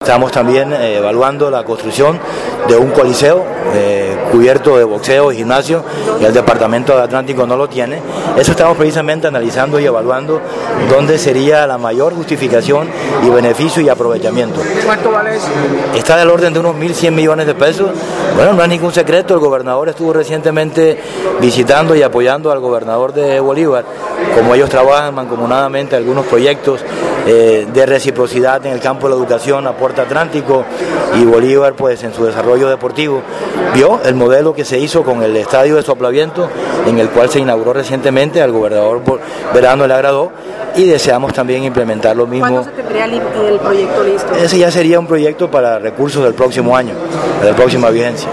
Estamos también evaluando la construcción de un coliseo cubierto de boxeo y gimnasio, y el departamento del Atlántico no lo tiene. Eso estamos precisamente analizando y evaluando dónde sería la mayor justificación y beneficio y aprovechamiento. ¿Cuánto vale eso? Está del orden de unos 1.100 millones de pesos. Bueno, no es ningún secreto, el gobernador estuvo recientemente visitando y apoyando al gobernador de Bolívar, como ellos trabajan mancomunadamente algunos proyectos de reciprocidad en el campo de la educación a Puerto Atlántico, y Bolívar pues en su desarrollo deportivo vio el modelo que se hizo con el estadio de Soplaviento, en el cual se inauguró recientemente, al gobernador Verano le agradó, y deseamos también implementar lo mismo. ¿Cuándo se tendría el proyecto listo? Ese ya sería un proyecto para recursos del próximo año, de la próxima vigencia.